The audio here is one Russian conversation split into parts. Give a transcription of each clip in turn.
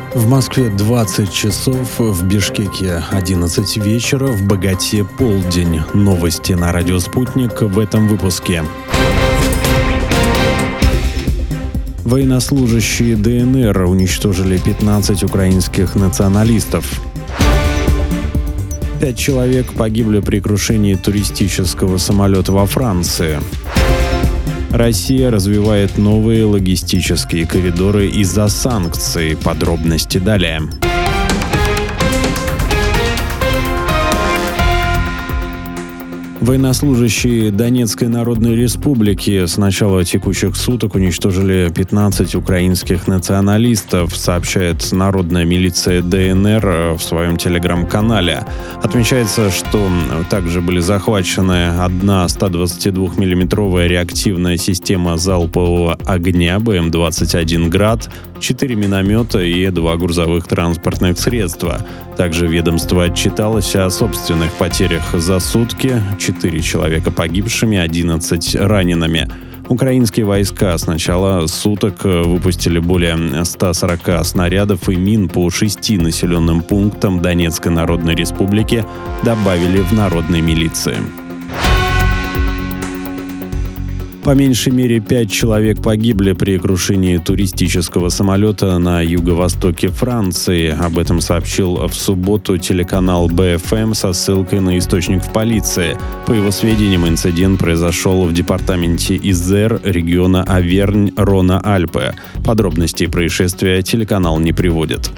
В Москве 20 часов, в Бишкеке 11 вечера, в Боготе полдень. Новости на радио «Спутник» в этом выпуске. Военнослужащие ДНР уничтожили 15 украинских националистов. 5 человек погибли при крушении туристического самолета во Франции. Россия развивает новые логистические коридоры из-за санкций. Подробности далее. Военнослужащие Донецкой Народной Республики с начала текущих суток уничтожили 15 украинских националистов, сообщает Народная милиция ДНР в своем телеграм-канале. Отмечается, что также были захвачены одна 122-миллиметровая реактивная система залпового огня БМ-21 «Град», 4 миномета и 2 грузовых транспортных средства. Также ведомство отчиталось о собственных потерях за сутки: 4 человека погибшими, 11 ранеными. Украинские войска с начала суток выпустили более 140 снарядов и мин по 6 населенным пунктам Донецкой Народной Республики, добавили в народной милиции. По меньшей мере 5 человек погибли при крушении туристического самолета на юго-востоке Франции. Об этом сообщил в субботу телеканал БФМ со ссылкой на источник в полиции. По его сведениям, инцидент произошел в департаменте Изер региона Авернь-Рона-Альпы. Подробностей происшествия телеканал не приводит.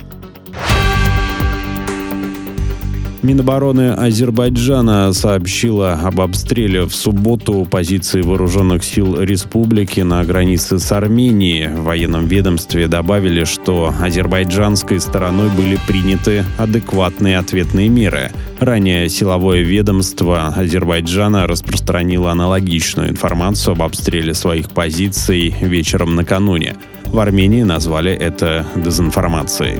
Минобороны Азербайджана сообщила об обстреле в субботу позиций вооруженных сил республики на границе с Арменией. В военном ведомстве добавили, что азербайджанской стороной были приняты адекватные ответные меры. Ранее силовое ведомство Азербайджана распространило аналогичную информацию об обстреле своих позиций вечером накануне. В Армении назвали это дезинформацией.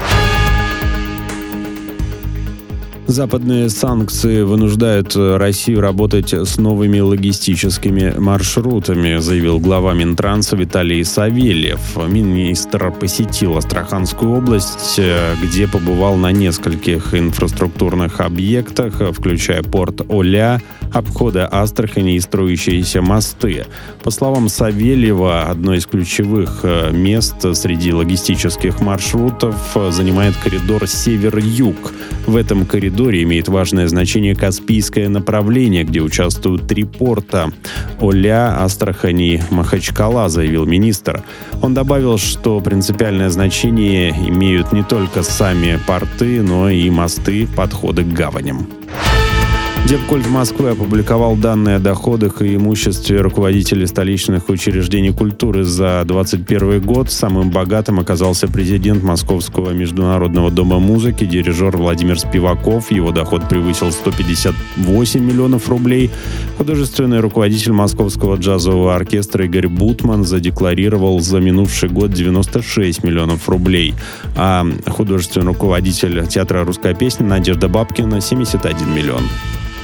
Западные санкции вынуждают Россию работать с новыми логистическими маршрутами, заявил глава Минтранса Виталий Савельев. Министр посетил Астраханскую область, где побывал на нескольких инфраструктурных объектах, включая порт Оля, обходы Астрахани и строящиеся мосты. По словам Савельева, одно из ключевых мест среди логистических маршрутов занимает коридор север-юг. В этом коридоре имеет важное значение Каспийское направление, где участвуют 3 порта – Оля, Астрахань и Махачкала, заявил министр. Он добавил, что принципиальное значение имеют не только сами порты, но и мосты, подходы к гаваням. Депкульт Москвы опубликовал данные о доходах и имуществе руководителей столичных учреждений культуры за 2021 год. Самым богатым оказался президент Московского международного дома музыки, дирижер Владимир Спиваков. Его доход превысил 158 миллионов рублей. Художественный руководитель Московского джазового оркестра Игорь Бутман задекларировал за минувший год 96 миллионов рублей. А художественный руководитель театра «Русская песня» Надежда Бабкина – 71 миллион.